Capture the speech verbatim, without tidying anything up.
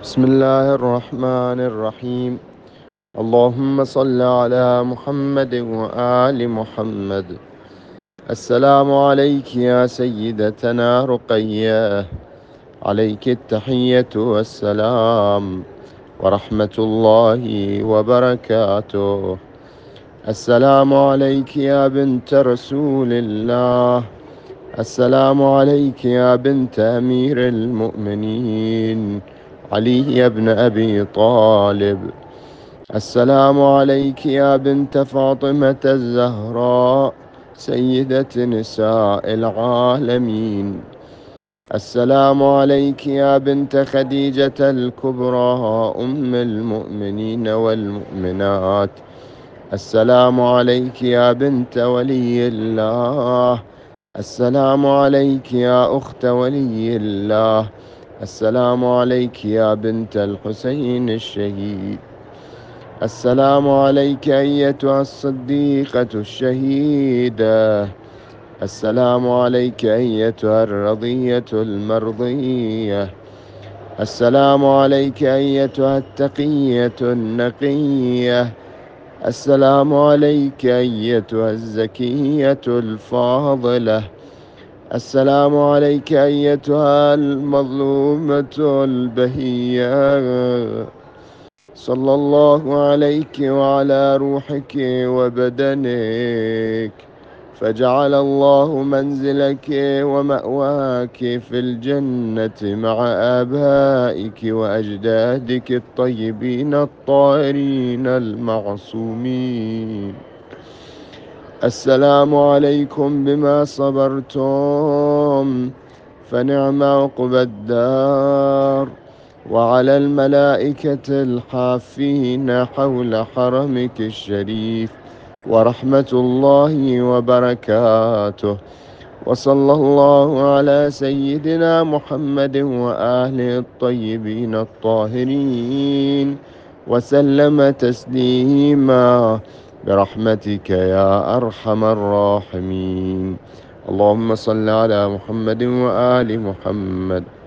بسم الله الرحمن الرحيم. اللهم صل على محمد وآل محمد. السلام عليك يا سيدتنا رقية، عليك التحية والسلام ورحمة الله وبركاته. السلام عليك يا بنت رسول الله، السلام عليك يا بنت أمير المؤمنين علي بن أبي طالب. السلام عليك يا بنت فاطمة الزهراء سيدة نساء العالمين. السلام عليك يا بنت خديجة الكبرى أم المؤمنين والمؤمنات. السلام عليك يا بنت ولي الله، السلام عليك يا أخت ولي الله، السلام عليك يا بنت الحسين الشهيد. السلام عليك أيتها الصديقة الشهيدة. السلام عليك أيتها الرضية المرضية. السلام عليك أيتها التقية النقية. السلام عليك أيتها الزكية الفاضلة. السلام عليك أيتها المظلومة البهية. صلى الله عليك وعلى روحك وبدنك، فجعل الله منزلك ومأواك في الجنة مع آبائك وأجدادك الطيبين الطاهرين المعصومين. السلام عليكم بما صبرتم فنعم عقبى الدار، وعلى الملائكة الحافين حول حرمك الشريف ورحمة الله وبركاته. وصلى الله على سيدنا محمد وآله الطيبين الطاهرين وسلم تسليما برحمتك يا أرحم الراحمين. اللهم صل على محمد وآل محمد.